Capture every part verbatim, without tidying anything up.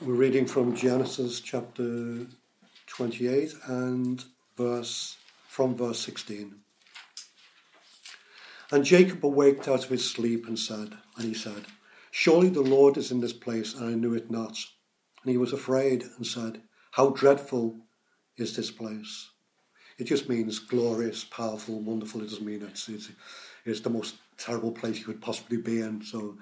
We're reading from Genesis chapter twenty-eight and verse from verse sixteen. And Jacob awaked out of his sleep and said, and he said, Surely the Lord is in this place, and I knew it not. And he was afraid and said, How dreadful is this place? It just means glorious, powerful, wonderful. It doesn't mean it's, it's, it's the most terrible place you could possibly be in. So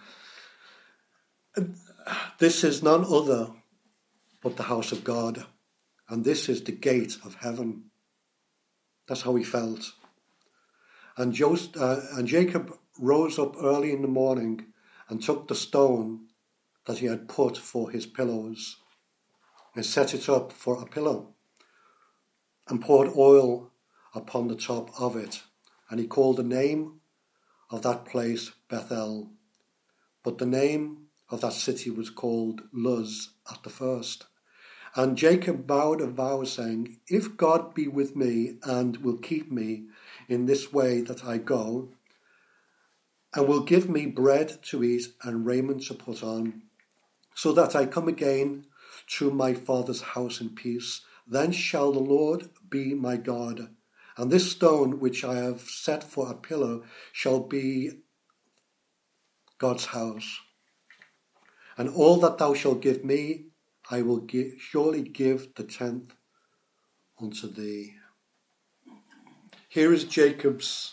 this is none other but the house of God, and this is the gate of heaven. That's how he felt. And, Joseph, uh, and Jacob rose up early in the morning and took the stone that he had put for his pillows and set it up for a pillow and poured oil upon the top of it. And he called the name of that place Bethel. But the name of that city was called Luz at the first. And Jacob vowed a vow, saying, If God be with me and will keep me in this way that I go, and will give me bread to eat and raiment to put on, so that I come again to my father's house in peace, then shall the Lord be my God. And this stone which I have set for a pillar shall be God's house. And all that thou shalt give me, I will give, surely give the tenth unto thee. Here is Jacob's,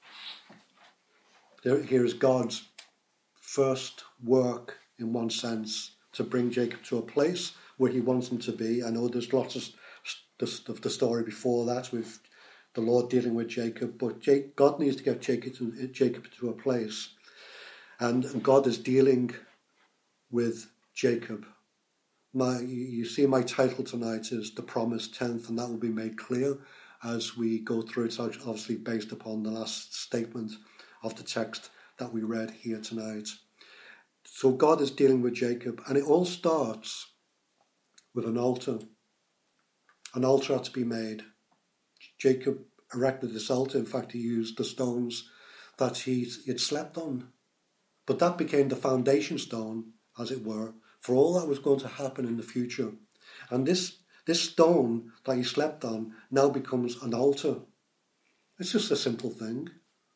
here is God's first work, in one sense, to bring Jacob to a place where he wants him to be. I know there's lots of of the story before that with the Lord dealing with Jacob, but God needs to get Jacob to, Jacob to a place. And God is dealing with Jacob. My, you see my title tonight is The Promised Tenth, and that will be made clear as we go through. It's obviously based upon the last statement of the text that we read here tonight. So God is dealing with Jacob, and it all starts with an altar. An altar had to be made. Jacob erected this altar. In fact, he used the stones that he had slept on. But that became the foundation stone, as it were, for all that was going to happen in the future. And this, this stone that he slept on now becomes an altar. It's just a simple thing.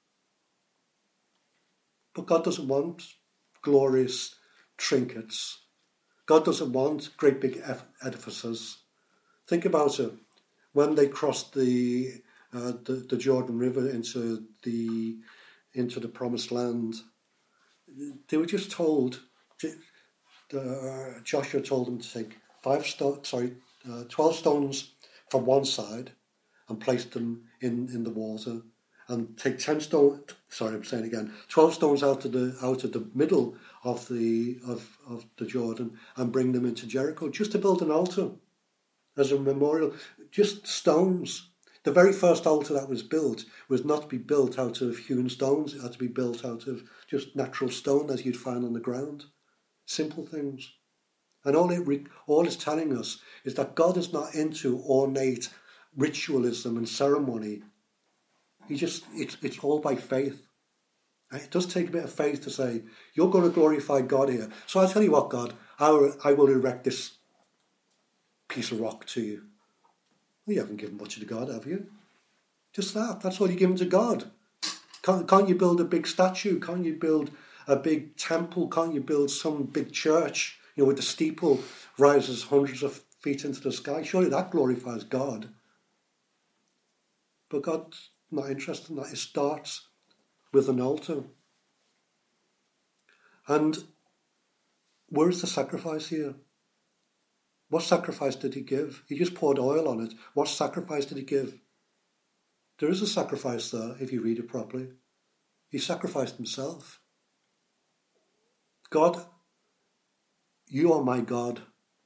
But God doesn't want glorious trinkets. God doesn't want great big edifices. Think about it. When they crossed the, uh, the the Jordan River into the into the Promised Land, they were just told. Uh, Joshua told them to take five sto- sorry, uh, twelve stones from one side and place them in, in the water, and take ten stones. Sorry, I'm saying it again. Twelve stones out of the out of the middle of the of, of the Jordan and bring them into Jericho, just to build an altar as a memorial. Just stones. The very first altar that was built was not to be built out of hewn stones. It had to be built out of just natural stone that you'd find on the ground. Simple things. And all it all it's telling us is that God is not into ornate ritualism and ceremony. He just it's it's all by faith. And it does take a bit of faith to say, you're going to glorify God here. So I tell you what, God, I will, I will erect this piece of rock to you. Well, you haven't given much to God, have you? Just that. That's all you're giving to God. Can't, can't you build a big statue? Can't you build a big temple? Can't you build some big church, you know, with the steeple rises hundreds of feet into the sky? Surely that glorifies God. But God's not interested in that. It starts with an altar. And where's the sacrifice here? What sacrifice did he give? He just poured oil on it. What sacrifice did he give? There is a sacrifice there, if you read it properly. He sacrificed himself. God, you are my God.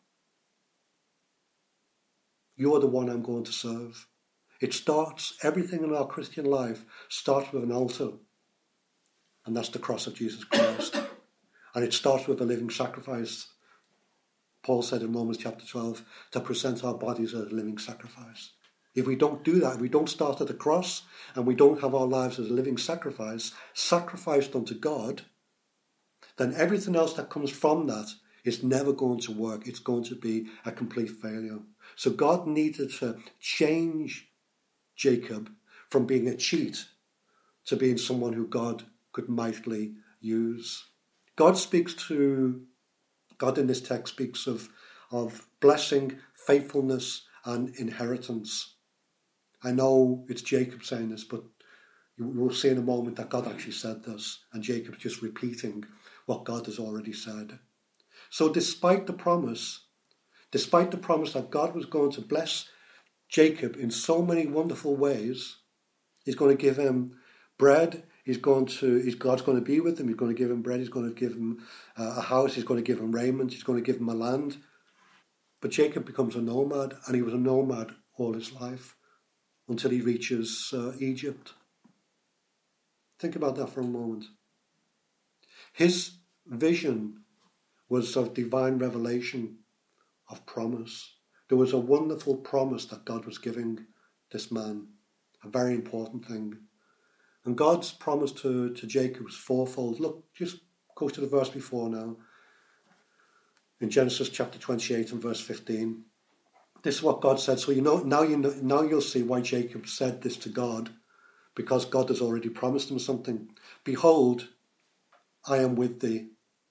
You are the one I'm going to serve. It starts, everything in our Christian life starts with an altar. And that's the cross of Jesus Christ. And it starts with a living sacrifice. Paul said in Romans chapter twelve, to present our bodies as a living sacrifice. If we don't do that, if we don't start at the cross, and we don't have our lives as a living sacrifice, sacrificed unto God, then everything else that comes from that It's never going to work. It's going to be a complete failure. So God needed to change Jacob from being a cheat to being someone who God could mightily use. God speaks to, God in this text speaks of, of blessing, faithfulness, and inheritance. I know it's Jacob saying this, but we'll see in a moment that God actually said this, and Jacob's just repeating what God has already said. So despite the promise, despite the promise that God was going to bless Jacob in so many wonderful ways, he's going to give him bread, he's going to, he's, God's going to be with him, he's going to give him bread, he's going to give him uh, a house, he's going to give him raiment, he's going to give him a land. But Jacob becomes a nomad, and he was a nomad all his life until he reaches uh, Egypt. Think about that for a moment. His vision was of divine revelation, of promise. There was a wonderful promise that God was giving this man, a very important thing. And God's promise to, to Jacob was fourfold. Look, just go to the verse before now. In Genesis chapter twenty-eight and verse fifteen. This is what God said. So you know now you know, now you'll see why Jacob said this to God, because God has already promised him something. Behold, I am with thee,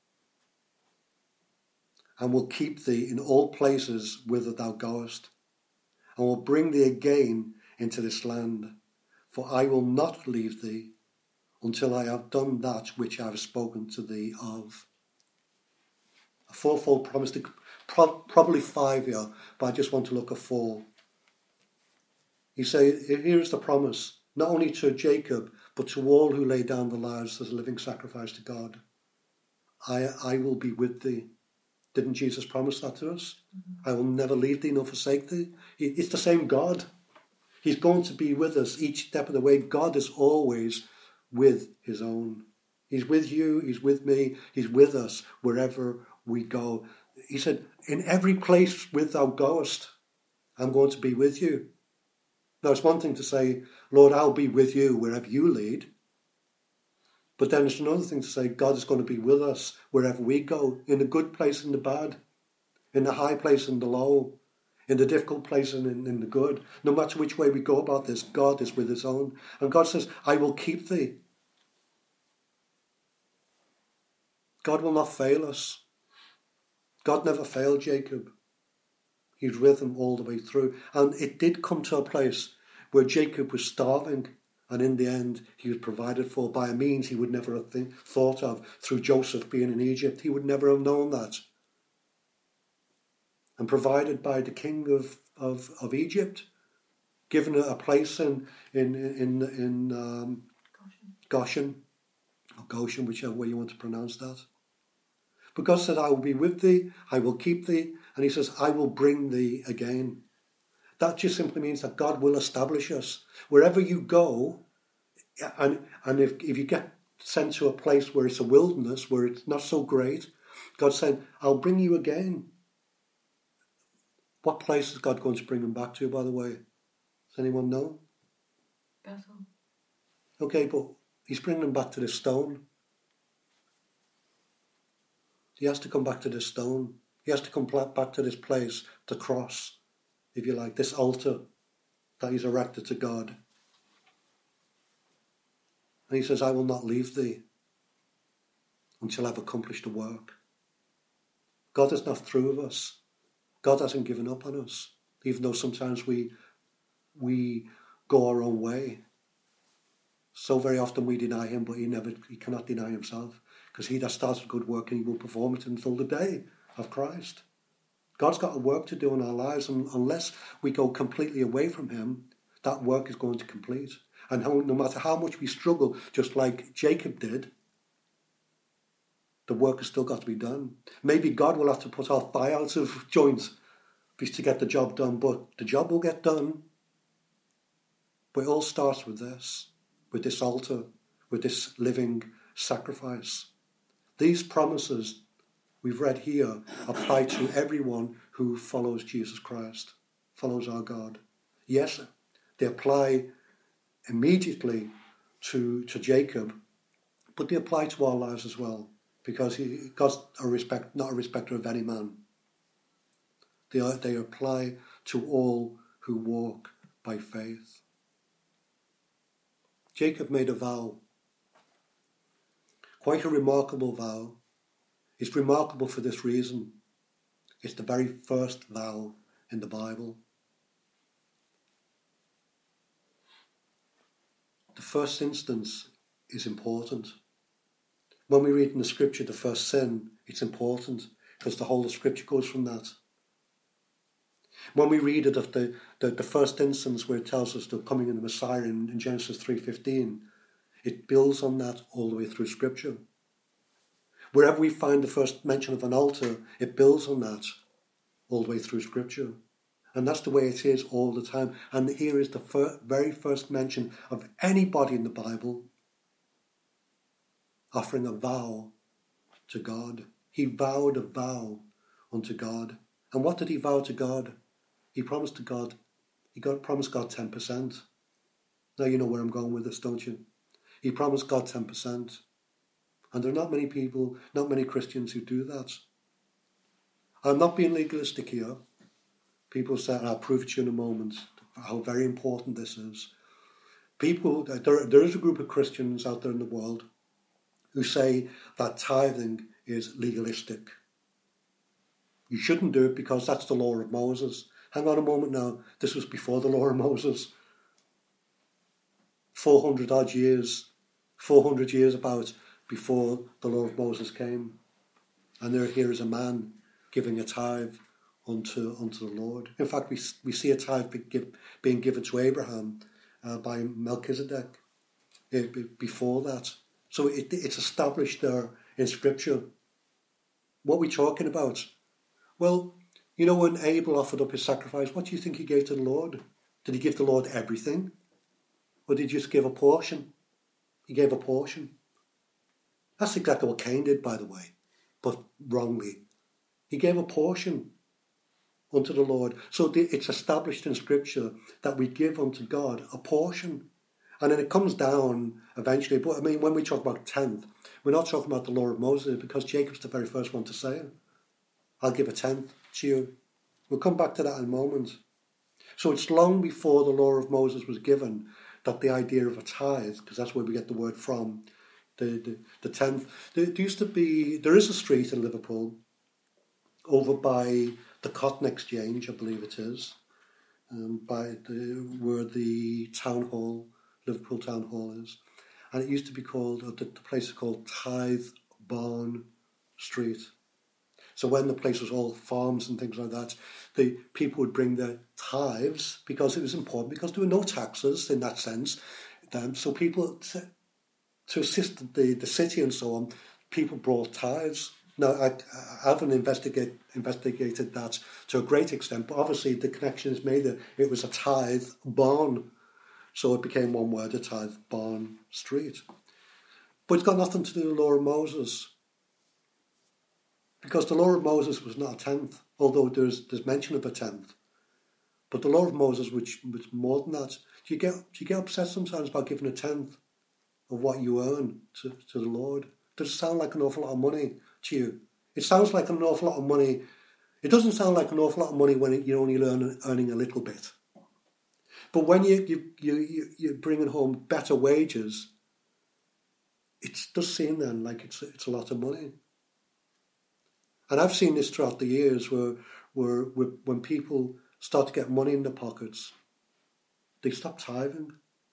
and will keep thee in all places whither thou goest, and will bring thee again into this land. For I will not leave thee until I have done that which I have spoken to thee of. A fourfold promise, to, pro- probably five here, but I just want to look at four. He says, here is the promise, not only to Jacob, but to all who lay down their lives as a living sacrifice to God. I, I will be with thee. Didn't Jesus promise that to us? Mm-hmm. I will never leave thee nor forsake thee. It's the same God. He's going to be with us each step of the way. God is always with his own. He's with you, he's with me, he's with us wherever we go. He said, in every place where thou goest, I'm going to be with you. Now, it's one thing to say, Lord, I'll be with you wherever you lead. But then it's another thing to say, God is going to be with us wherever we go, in the good place and the bad, in the high place and the low, in the difficult place and in, in the good. No matter which way we go about this, God is with his own. And God says, I will keep thee. God will not fail us. God never failed Jacob. He's with him all the way through. And it did come to a place where Jacob was starving, and in the end he was provided for by a means he would never have think, thought of, through Joseph being in Egypt. He would never have known that. And provided by the king of, of, of Egypt, given a place in in in, in um, Goshen, or Goshen, whichever way you want to pronounce that. But God said, I will be with thee, I will keep thee, and he says, I will bring thee again. That just simply means that God will establish us. Wherever you go, and, and if, if you get sent to a place where it's a wilderness, where it's not so great, God said, I'll bring you again. What place is God going to bring him back to, by the way? Does anyone know? Bethel. Okay, but he's bringing him back to this stone. He has to come back to this stone. He has to come back to this place, the cross, if you like, this altar that he's erected to God. And he says, I will not leave thee until I've accomplished the work. God is not through with us. God hasn't given up on us, even though sometimes we we go our own way. So very often we deny him, but he never he cannot deny himself, because he that starts a good work and he will perform it until the day of Christ. God's got a work to do in our lives, and unless we go completely away from him, that work is going to complete. And how, no matter how much we struggle, just like Jacob did, the work has still got to be done. Maybe God will have to put our thigh out of joint to get the job done, but the job will get done. But it all starts with this, with this altar, with this living sacrifice. These promises we've read here apply to everyone who follows Jesus Christ, follows our God. Yes, they apply immediately to, to Jacob, but they apply to our lives as well. because he, God's a respect, not a respecter of any man. They, are, they apply to all who walk by faith. Jacob made a vow, quite a remarkable vow. It's remarkable for this reason. It's the very first vow in the Bible. The first instance is important. When we read in the scripture the first sin, it's important because the whole of scripture goes from that. When we read it of the, the, the first instance where it tells us the coming of the Messiah in, in Genesis three fifteen, it builds on that all the way through scripture. Wherever we find the first mention of an altar, it builds on that all the way through scripture. And that's the way it is all the time. And here is the fir- very first mention of anybody in the Bible offering a vow to God. He vowed a vow unto God. And what did he vow to God? He promised to God, he got promised God ten percent. Now you know where I'm going with this, don't you? He promised God ten percent. And there are not many people, not many Christians who do that. I'm not being legalistic here. People say, and I'll prove it to you in a moment, how very important this is. People, there, there is a group of Christians out there in the world who say that tithing is legalistic. You shouldn't do it because that's the law of Moses. Hang on a moment now, this was before the law of Moses. four hundred odd years, four hundred years about before the law of Moses came. And there here is a man giving a tithe unto unto the Lord. In fact, we we see a tithe be give, being given to Abraham uh, by Melchizedek uh, before that. So it, it's established there in Scripture. What are we talking about? Well, you know, when Abel offered up his sacrifice, what do you think he gave to the Lord? Did he give the Lord everything? Or did he just give a portion? He gave a portion. That's exactly what Cain did, by the way, but wrongly. He gave a portion unto the Lord. So it's established in Scripture that we give unto God a portion. And then it comes down eventually. But I mean, when we talk about tenth, we're not talking about the law of Moses because Jacob's the very first one to say it. I'll give a tenth to you. We'll come back to that in a moment. So it's long before the law of Moses was given that the idea of a tithe, because that's where we get the word from, the, the, the tenth. There, there used to be, there is a street in Liverpool over by the Cotton Exchange, I believe it is, um, by the, where the town hall, Liverpool Town Hall is. And it used to be called, or the, the place is called Tithe Barn Street. So when the place was all farms and things like that, the people would bring their tithes because it was important, because there were no taxes in that sense. Um, so people, to, to assist the, the city and so on, people brought tithes. Now, I, I haven't investigate, investigated that to a great extent, but obviously the connection is made that it was a tithe barn. So it became one word, a tithe barn street. But it's got nothing to do with the law of Moses. Because the law of Moses was not a tenth, although there's there's mention of a tenth. But the law of Moses, which was more than that, do you get do you get upset sometimes about giving a tenth of what you earn to, to the Lord? Does it sound like an awful lot of money to you? It sounds like an awful lot of money. It doesn't sound like an awful lot of money when it, you're only learn, earning a little bit. But when you, you, you, you, you're bringing home better wages, it does seem then like it's, it's a lot of money. And I've seen this throughout the years where, where, where when people start to get money in their pockets, they stop tithing.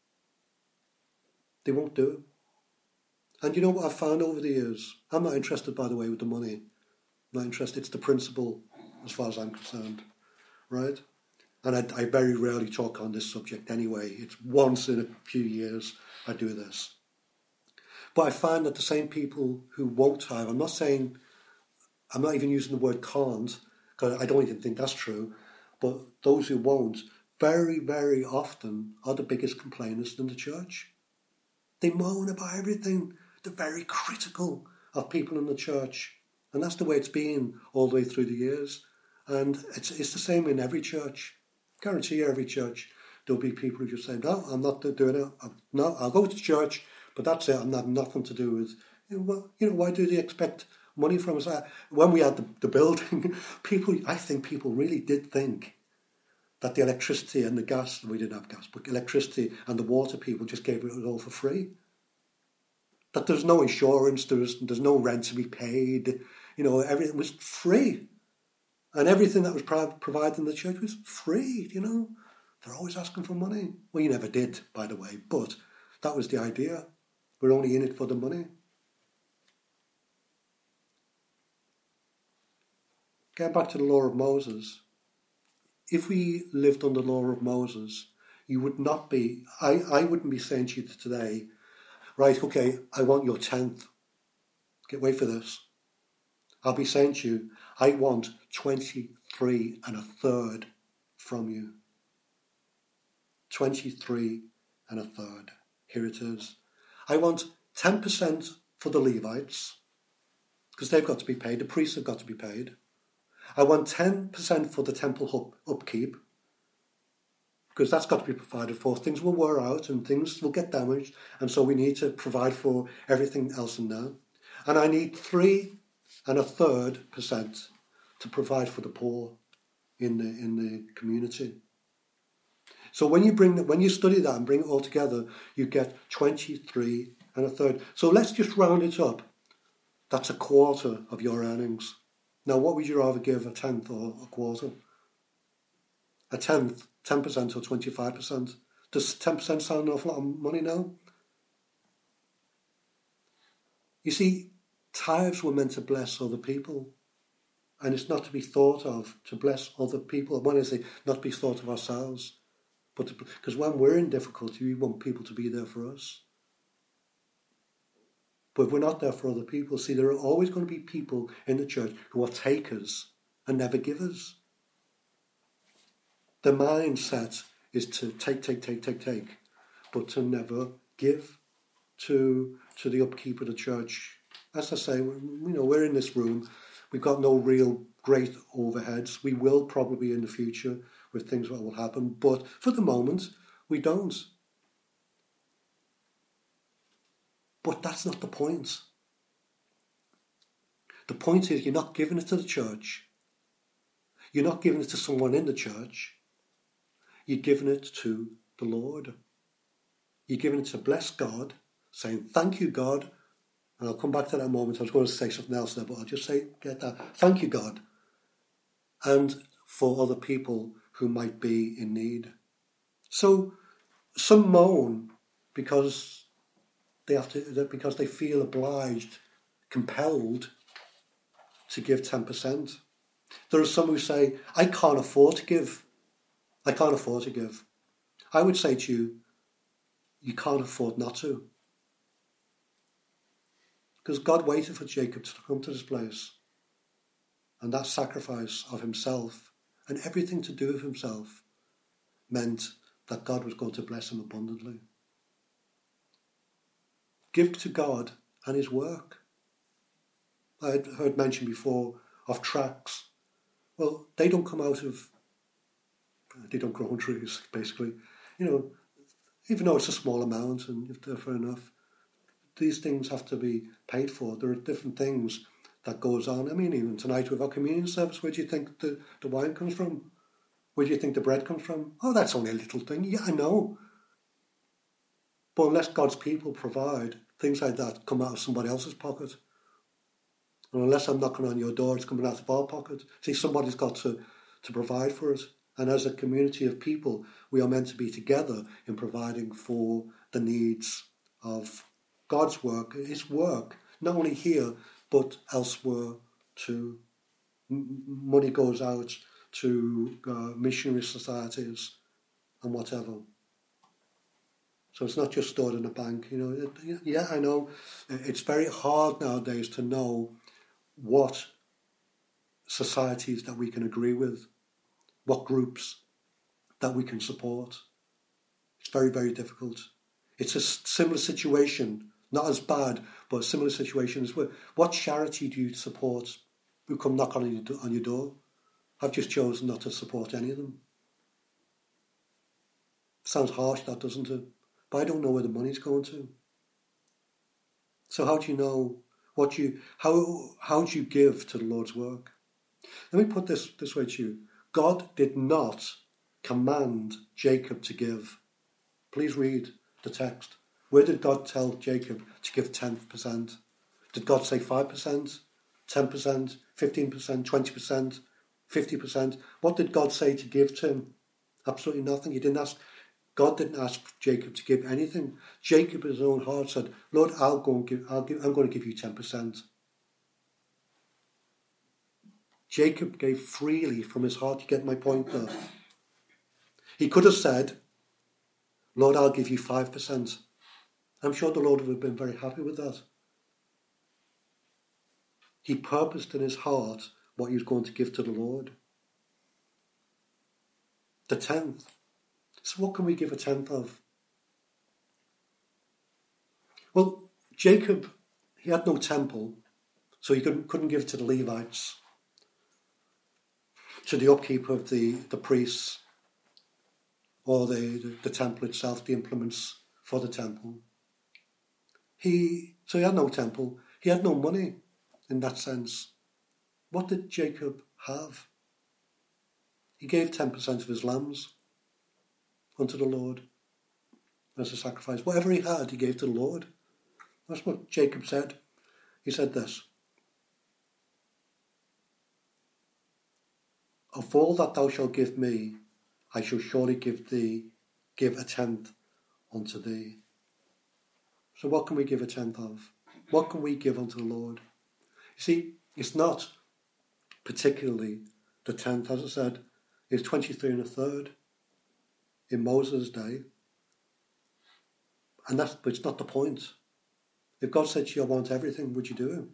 They won't do it. And you know what I've found over the years? I'm not interested, by the way, with the money. I'm not interested. It's the principle, as far as I'm concerned. Right? And I, I very rarely talk on this subject anyway. It's once in a few years I do this. But I find that the same people who won't tithe, I'm not saying... I'm not even using the word can't, because I don't even think that's true, but those who won't, very, very often are the biggest complainers in the church. They moan about everything. They're very critical of people in the church. And that's the way it's been all the way through the years. And it's it's the same in every church. I guarantee you every church, there'll be people who just say, no, I'm not doing it. I'm, no, I'll go to church, but that's it. I'm not nothing to do with Well, you know, why do they expect money from us? When we had the, the building, people, I think people really did think that the electricity and the gas, we didn't have gas, but electricity and the water people just gave it all for free. That there's no insurance, there's, there's no rent to be paid, you know, everything was free. And everything that was pro- provided in the church was free, you know. They're always asking for money. Well, you never did, by the way, but that was the idea. We're only in it for the money. Getting back to the law of Moses, if we lived under the law of Moses, you would not be, I, I wouldn't be saying to you today, right, okay, I want your tenth. Get wait for this. I'll be saying to you, I want twenty-three and a third from you. twenty-three and a third. Here it is. I want ten percent for the Levites, because they've got to be paid. The priests have got to be paid. I want ten percent for the temple upkeep, because that's got to be provided for. Things will wear out and things will get damaged, and so we need to provide for everything else in there. And I need three and a third percent to provide for the poor in the in the community. So when you bring when you study that and bring it all together, you get twenty-three and a third. So let's just round it up. That's a quarter of your earnings. Now, what would you rather give, a tenth or a quarter? A tenth, ten percent or twenty-five percent? Does ten percent sound an awful lot of money now? You see, tithes were meant to bless other people. And it's not to be thought of to bless other people. When I say not to be thought of ourselves, but because when we're in difficulty, we want people to be there for us. But if we're not there for other people, see, there are always going to be people in the church who are takers and never givers. The mindset is to take, take, take, take, take, but to never give to to the upkeep of the church. As I say, you know, we're in this room. We've got no real great overheads. We will probably in the future with things that will happen, but for the moment, we don't. But that's not the point. The point is you're not giving it to the church. You're not giving it to someone in the church. You're giving it to the Lord. You're giving it to bless God, saying, thank you, God. And I'll come back to that moment. I was going to say something else there, but I'll just say, get that. Thank you, God. And for other people who might be in need. So some moan because they have to, because they feel obliged, compelled to give ten percent. There are some who say, I can't afford to give. I can't afford to give. I would say to you, you can't afford not to. Because God waited for Jacob to come to this place. And that sacrifice of himself and everything to do with himself meant that God was going to bless him abundantly. Give to God and his work. I had heard mentioned before of tracts. Well, they don't come out of, they don't grow on trees, basically. You know, even though it's a small amount and if they're fair enough, these things have to be paid for. There are different things that goes on. I mean, even tonight with our communion service, where do you think the, the wine comes from? Where do you think the bread comes from? Oh, that's only a little thing. Yeah, I know. But unless God's people provide, things like that come out of somebody else's pocket. And unless I'm knocking on your door, it's coming out of our pocket. See, somebody's got to, to provide for it. And as a community of people, we are meant to be together in providing for the needs of God's work, his work, not only here, but elsewhere too. M- money goes out to uh, missionary societies and whatever. So it's not just stored in a bank. You know, it, yeah, I know it's very hard nowadays to know what societies that we can agree with, what groups that we can support. It's very, very difficult. It's a similar situation, not as bad, but a similar situation as well. What charity do you support who come knock on your, on your door? I've just chosen not to support any of them. Sounds harsh, that, doesn't it? But I don't know where the money's going to. So how do you know What you, how, how do you give to the Lord's work? Let me put this this way to you. God did not command Jacob to give. Please read the text. Where did God tell Jacob to give ten percent? Did God say five percent, ten percent, fifteen percent, twenty percent, fifty percent? What did God say to give to him? Absolutely nothing. He didn't ask. God didn't ask Jacob to give anything. Jacob in his own heart said, Lord, I'll go and give, I'll give, I'm going to give you ten percent. Jacob gave freely from his heart. You get my point there? He could have said, Lord, I'll give you five percent. I'm sure the Lord would have been very happy with that. He purposed in his heart what he was going to give to the Lord. The tenth. So what can we give a tenth of? Well, Jacob, he had no temple, so he couldn't, couldn't give to the Levites, to the upkeep of the, the priests, or the, the, the temple itself, the implements for the temple. He So he had no temple. He had no money in that sense. What did Jacob have? He gave ten percent of his lambs unto the Lord as a sacrifice. Whatever he had, he gave to the Lord. That's what Jacob said. He said this: of all that thou shalt give me, I shall surely give thee, give a tenth unto thee. So what can we give a tenth of? What can we give unto the Lord? You see, it's not particularly the tenth, as I said, it's twenty-three and a third in Moses' day. And that's, but it's not the point. If God said to you, I want everything, would you do it?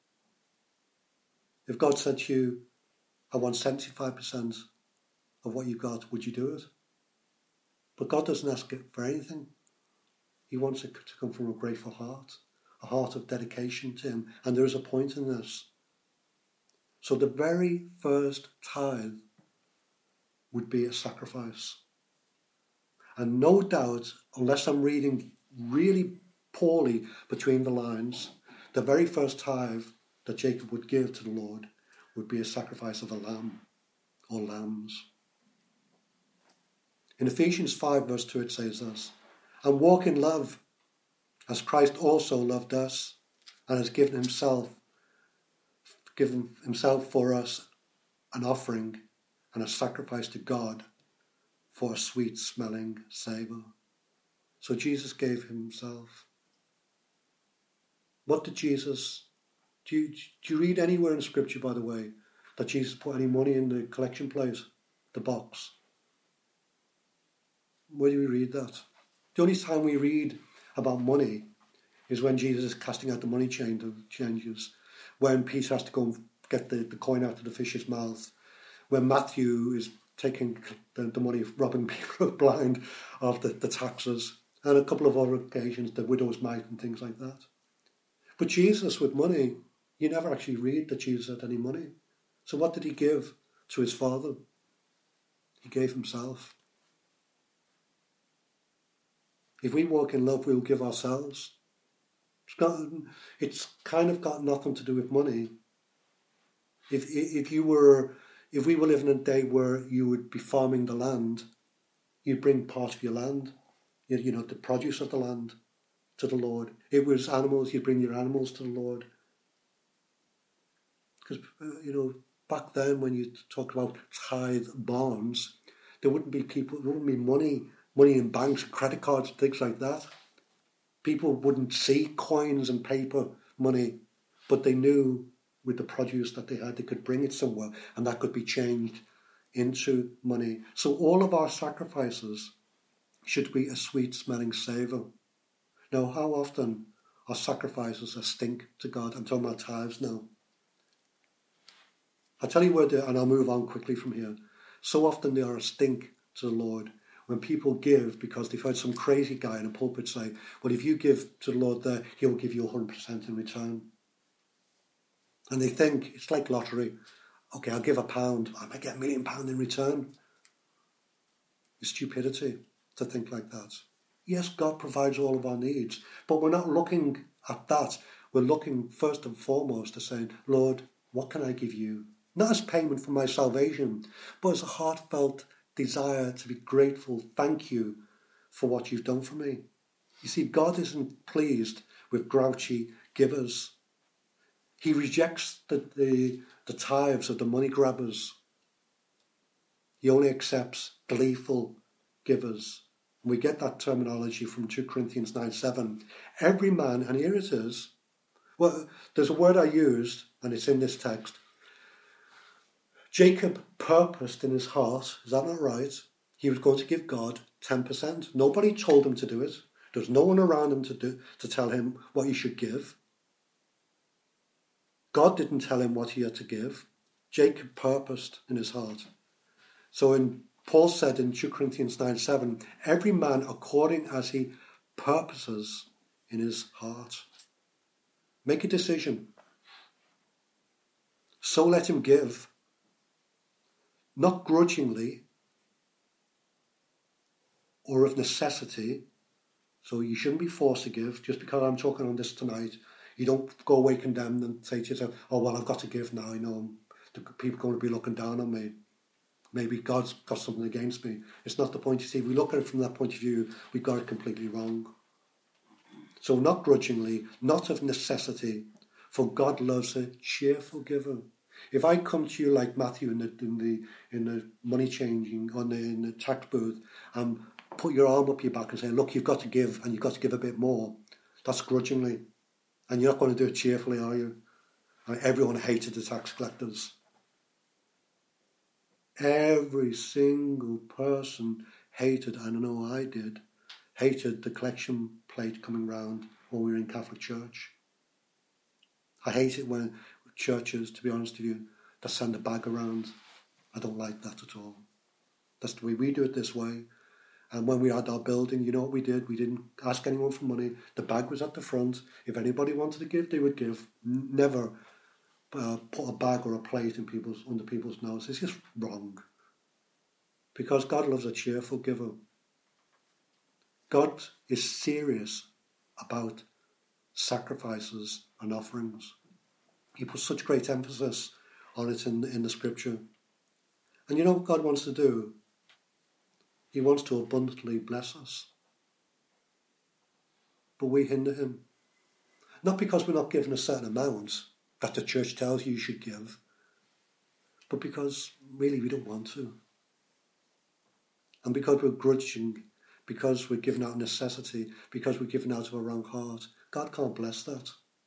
If God said to you, I want seventy-five percent of what you got, would you do it? But God doesn't ask it for anything. He wants it to come from a grateful heart, a heart of dedication to him. And there is a point in this. So the very first tithe would be a sacrifice. And no doubt, unless I'm reading really poorly between the lines, the very first tithe that Jacob would give to the Lord would be a sacrifice of a lamb or lambs. In Ephesians five verse two it says this: and walk in love, as Christ also loved us, and has given himself, given himself for us an offering and a sacrifice to God for a sweet smelling savour. So Jesus gave himself. What did Jesus, do you, do you read anywhere in Scripture, by the way, that Jesus put any money in the collection plate, the box? Where do we read that? The only time we read about money is when Jesus is casting out the money changers, when Peter has to go and get the, the coin out of the fish's mouth, when Matthew is taking the, the money, robbing people blind of the, the taxes, and a couple of other occasions, the widow's mite and things like that. But Jesus with money, you never actually read that Jesus had any money. So what did he give to his Father? He gave himself. If we walk in love, we'll give ourselves. It's, got, it's kind of got nothing to do with money. If if you were, if we were living in a day where you would be farming the land, you'd bring part of your land, you, you know, the produce of the land, to the Lord. If it was animals, you'd bring your animals to the Lord. Because, uh, you know, back then when you talk about tithe bonds, there wouldn't be people, there wouldn't be money, money in banks, credit cards, things like that. People wouldn't see coins and paper money, but they knew with the produce that they had, they could bring it somewhere, and that could be changed into money. So all of our sacrifices should be a sweet-smelling savour. Now, how often are sacrifices a stink to God? I'm talking about tithes now. I'll tell you where they, and I'll move on quickly from here. So often they are a stink to the Lord when people give because they've heard some crazy guy in a pulpit say, well, if you give to the Lord there, he'll give you one hundred percent in return. And they think, it's like lottery. Okay, I'll give a pound. I might get a million pound in return. It's stupidity to think like that. Yes, God provides all of our needs, but we're not looking at that. we're looking first and foremost to saying, Lord, what can I give you? Not as payment for my salvation, but as a heartfelt desire to be grateful. Thank you for what you've done for me. You see, God isn't pleased with grouchy givers. He rejects the, the, the tithes of the money grabbers. He only accepts gleeful givers. And we get that terminology from Second Corinthians nine seven. Every man, and here it is. Well, there's a word I used, and it's in this text. Jacob purposed in his heart, is that not right? He was going to give God ten percent. Nobody told him to do it. There was no one around him to do to tell him what he should give. God didn't tell him what he had to give. Jacob purposed in his heart. So in Paul said in Second Corinthians nine seven, every man according as he purposes in his heart. Make a decision. So let him give, not grudgingly or of necessity. So you shouldn't be forced to give. Just because I'm talking on this tonight, you don't go away condemned and say to yourself, oh, well, I've got to give now. I know the people are going to be looking down on me. Maybe God's got something against me. It's not the point. You see, if we look at it from that point of view, we've got it completely wrong. So not grudgingly, not of necessity, for God loves a cheerful giver. If I come to you like Matthew in the in the in the money changing on the in the tax booth and put your arm up your back and say, look, you've got to give and you've got to give a bit more, that's grudgingly. And you're not going to do it cheerfully, are you? And everyone hated the tax collectors. Every single person hated, I know I did, hated the collection plate coming round when we were in Catholic Church. I hate it when churches, to be honest with you, that send a bag around. I don't like that at all. That's the way we do it this way. And when we had our building, you know what we did? We didn't ask anyone for money. The bag was at the front. If anybody wanted to give, they would give. Never uh, put a bag or a plate in people's under people's noses. It's just wrong. Because God loves a cheerful giver. God is serious about sacrifices and offerings. He puts such great emphasis on it in, in the scripture. And you know what God wants to do? He wants to abundantly bless us. But we hinder him. Not because we're not given a certain amount that the church tells you you should give, but because really we don't want to. And because we're grudging, because we're given out of necessity, because we're given out of a wrong heart, God can't bless that.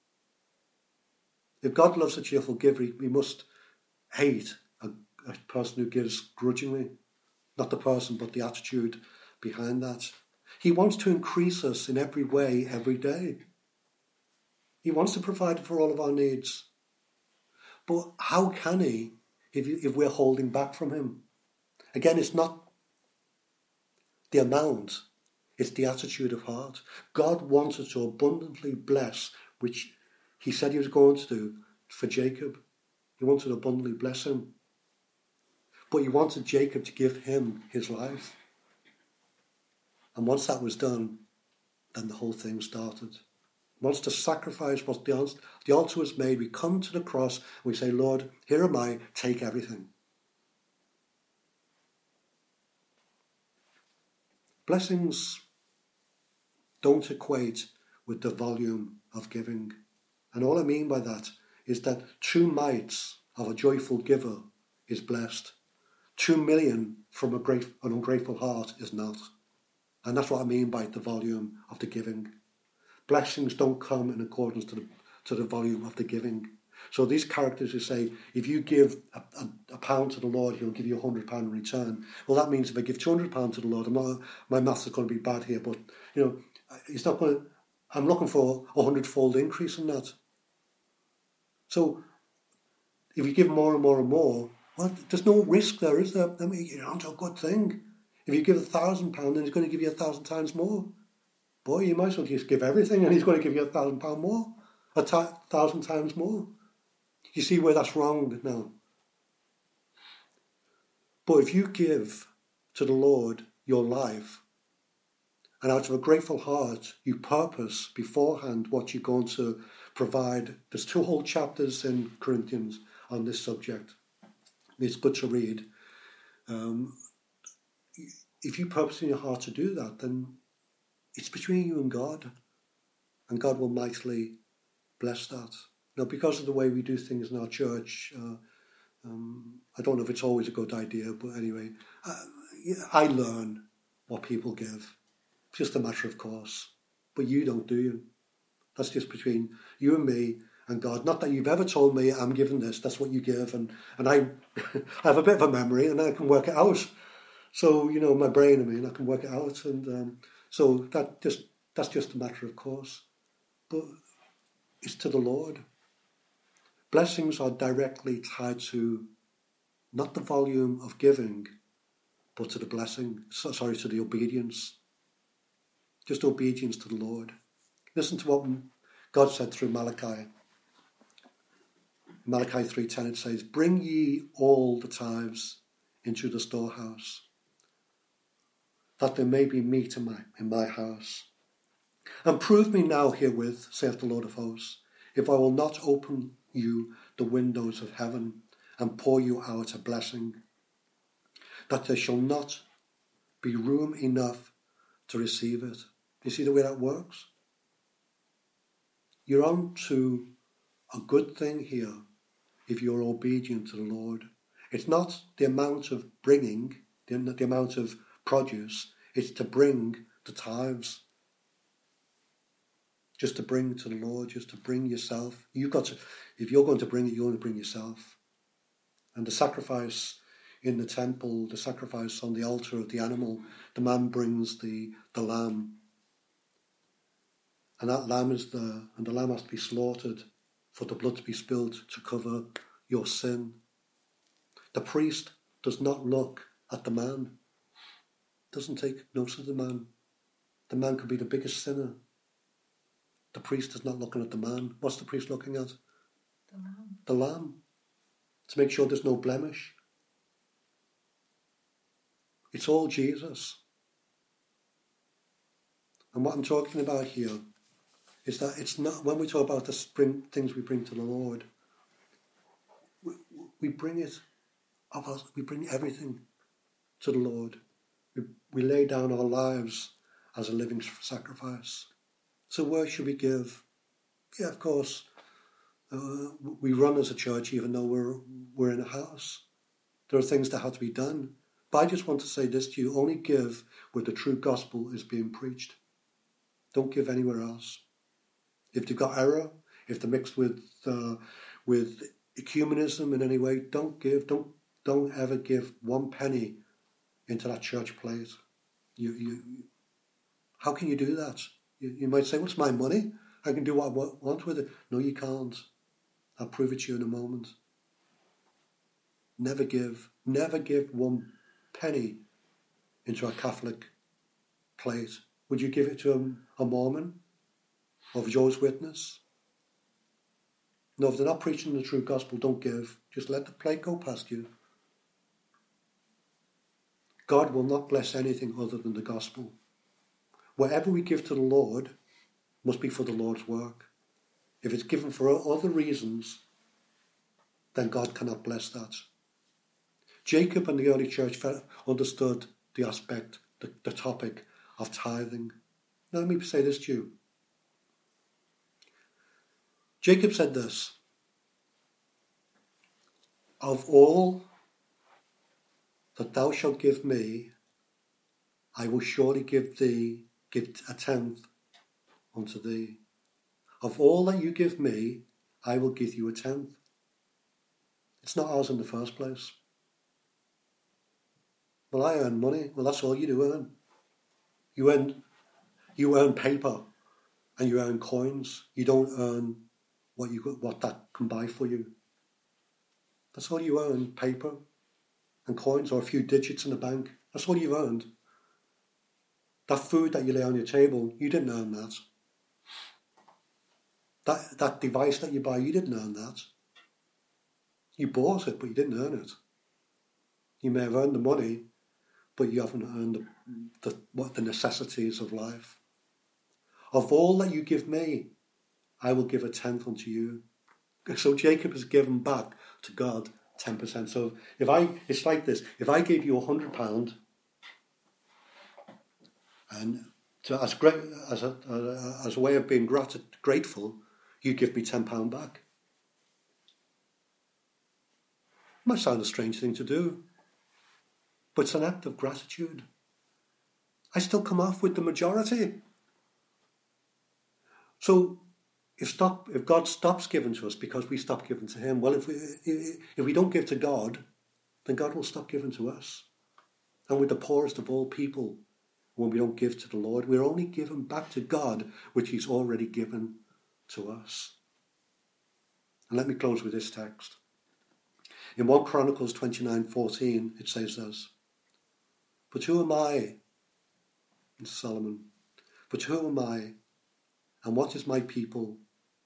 If God loves a cheerful giver, we must hate a, a person who gives grudgingly. Not the person, but the attitude behind that. He wants to increase us in every way, every day. He wants to provide for all of our needs. But how can he if, you, if we're holding back from him? Again, it's not the amount, it's the attitude of heart. God wanted to abundantly bless, which he said he was going to do for Jacob. He wanted to abundantly bless him. But he wanted Jacob to give him his life. And once that was done, then the whole thing started. Once the sacrifice was, the altar, the altar was made, we come to the cross and we say, Lord, here am I, take everything. Blessings don't equate with the volume of giving. And all I mean by that is that two mites of a joyful giver is blessed. Two million from a great, an ungrateful heart is not. And that's what I mean by the volume of the giving. Blessings don't come in accordance to the, to the volume of the giving. So these characters who say, if you give a, a, a pound to the Lord, he'll give you a hundred pound in return. Well, that means if I give two hundred pounds to the Lord, I'm not, my maths is going to be bad here, but, you know, he's not going to, I'm looking for a hundredfold increase in that. So if you give more and more and more, well, there's no risk there, is there? I mean, you're onto a good thing. If you give a thousand pounds, then he's going to give you a thousand times more. Boy, you might as well just give everything and he's going to give you a thousand pounds more. A t- thousand times more. You see where that's wrong now. But if you give to the Lord your life, and out of a grateful heart, you purpose beforehand what you're going to provide. There's two whole chapters in Corinthians on this subject. It's good to read. Um, if you purpose in your heart to do that, then it's between you and God, and God will mightily bless that. Now, because of the way we do things in our church, uh, um, I don't know if it's always a good idea, but anyway, uh, I learn what people give. It's just a matter of course. But you don't, do you? That's just between you and me and God. Not that you've ever told me I'm giving this, that's what you give. And, and I, I have a bit of a memory and I can work it out. So, you know, my brain, I mean, I can work it out. And um, so that just that's just a matter of course. But it's to the Lord. Blessings are directly tied to not the volume of giving, but to the blessing, so, sorry, to the obedience. Just obedience to the Lord. Listen to what God said through Malachi. Malachi three ten, it says, "Bring ye all the tithes into the storehouse, that there may be meat in my, in my house. And prove me now herewith, saith the Lord of hosts, if I will not open you the windows of heaven and pour you out a blessing, that there shall not be room enough to receive it." Do you see the way that works? You're on to a good thing here if you're obedient to the Lord. It's not the amount of bringing, the, the amount of produce, it's to bring the tithes. Just to bring to the Lord, just to bring yourself. You've got to, if you're going to bring it, you're going to bring yourself. And the sacrifice in the temple, the sacrifice on the altar of the animal, the man brings the, the lamb. And that lamb is there, and the lamb has to be slaughtered for the blood to be spilled to cover your sin. The priest does not look at the man, doesn't take notice of the man. The man could be the biggest sinner. The priest is not looking at the man. What's the priest looking at? The lamb. The lamb. To make sure there's no blemish. It's all Jesus. And what I'm talking about here is that it's not, when we talk about the spring, things we bring to the Lord, we, we bring it, we bring everything to the Lord. We, we lay down our lives as a living sacrifice. So where should we give? Yeah, of course, uh, we run as a church even though we're we're in a house. There are things that have to be done. But I just want to say this to you, only give where the true gospel is being preached. Don't give anywhere else. If they've got error, if they're mixed with uh, with ecumenism in any way, don't give. Don't don't ever give one penny into that church plate. You you. How can you do that? You, you might say, "Well, it's my money. I can do what I want with it." No, you can't. I'll prove it to you in a moment. Never give. Never give one penny into a Catholic plate. Would you give it to a, a Mormon of Jehovah's Witness? No, if they're not preaching the true gospel, don't give. Just let the plate go past you. God will not bless anything other than the gospel. Whatever we give to the Lord must be for the Lord's work. If it's given for other reasons, then God cannot bless that. Jacob and the early church understood the aspect, the, the topic of tithing. Now let me say this to you. Jacob said this, "Of all that thou shalt give me, I will surely give thee, give a tenth unto thee. Of all that you give me, I will give you a tenth." It's not ours in the first place. Well, I earn money. Well, that's all you do earn. You earn, you earn paper and you earn coins. You don't earn what you what that can buy for you. That's all you earn, paper and coins or a few digits in the bank. That's all you've earned. That food that you lay on your table, you didn't earn that. That that device that you buy, you didn't earn that. You bought it, but you didn't earn it. You may have earned the money, but you haven't earned the, the, what the necessities of life. Of all that you give me, I will give a tenth unto you. So Jacob has given back to God ten percent. So if I, it's like this, if I gave you a hundred pound, and to, as, great, as, a, uh, as a way of being grat- grateful, you give me ten pound back. Might sound a strange thing to do, but it's an act of gratitude. I still come off with the majority. So if stop, if God stops giving to us because we stop giving to him, well, if we, if we don't give to God, then God will stop giving to us. And we're the poorest of all people when we don't give to the Lord. We're only giving back to God which he's already given to us. And let me close with this text. In First Chronicles twenty-nine fourteen, it says this, But who am I, Solomon, but who am I, and what is my people,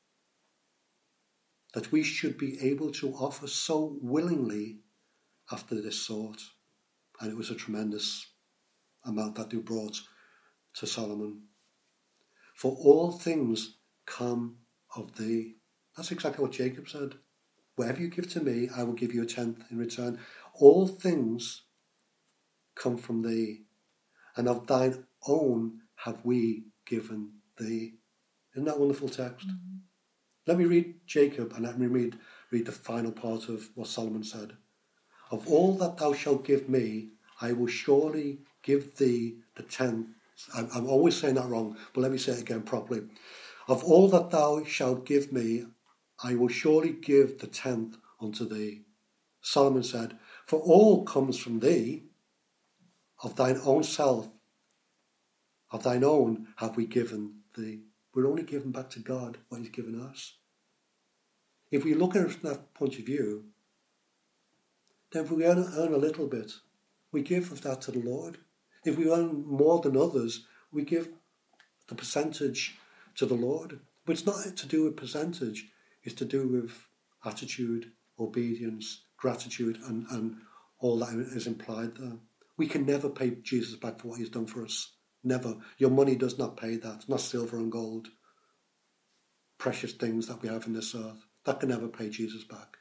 that we should be able to offer so willingly after this sort? And it was a tremendous amount that they brought to Solomon. For all things come of thee. That's exactly what Jacob said. Whatever you give to me, I will give you a tenth in return. All things come from thee, and of thine own have we given thee. Isn't that a wonderful text? Mm-hmm. Let me read Jacob, and let me read, read the final part of what Solomon said. Of all that thou shalt give me, I will surely give thee the tenth. I'm, I'm always saying that wrong, but let me say it again properly. Of all that thou shalt give me, I will surely give the tenth unto thee. Solomon said, For all comes from thee, of thine own self, of thine own have we given thee. We're only giving back to God what he's given us. If we look at it from that point of view, then if we earn, earn a little bit, we give of that to the Lord. If we earn more than others, we give the percentage to the Lord. But it's not to do with percentage, it's to do with attitude, obedience, gratitude, and, and all that is implied there. We can never pay Jesus back for what he's done for us. Never. Your money does not pay that. It's not silver and gold. Precious things that we have in this earth. That can never pay Jesus back.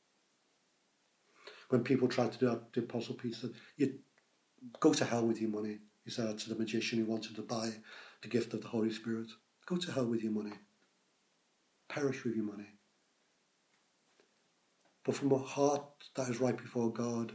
When people try to do that, the Apostle Peter said, you go to hell with your money. He said to the magician who wanted to buy the gift of the Holy Spirit. Go to hell with your money. Perish with your money. But from a heart that is right before God,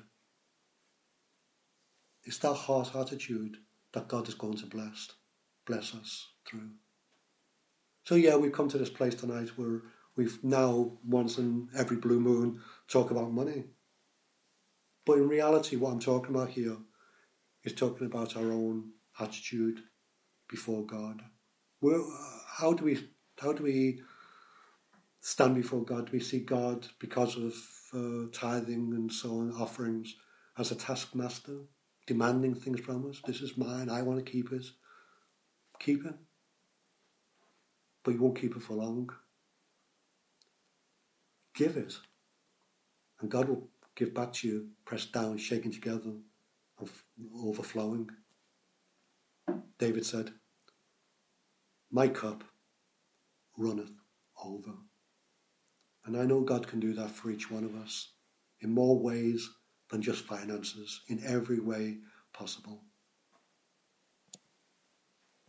it's that heart attitude that God is going to bless, bless us through. So yeah, we've come to this place tonight where we've now, once in every blue moon, talk about money. But in reality, what I'm talking about here is talking about our own attitude before God. We're, how do we how do we stand before God? Do we see God, because of uh, tithing and so on, offerings, as a taskmaster, demanding things from us? This is mine, I want to keep it. Keep it. But you won't keep it for long. Give it. And God will give back to you, pressed down, shaken together, and overflowing. David said, my cup runneth over. And I know God can do that for each one of us in more ways than just finances, in every way possible.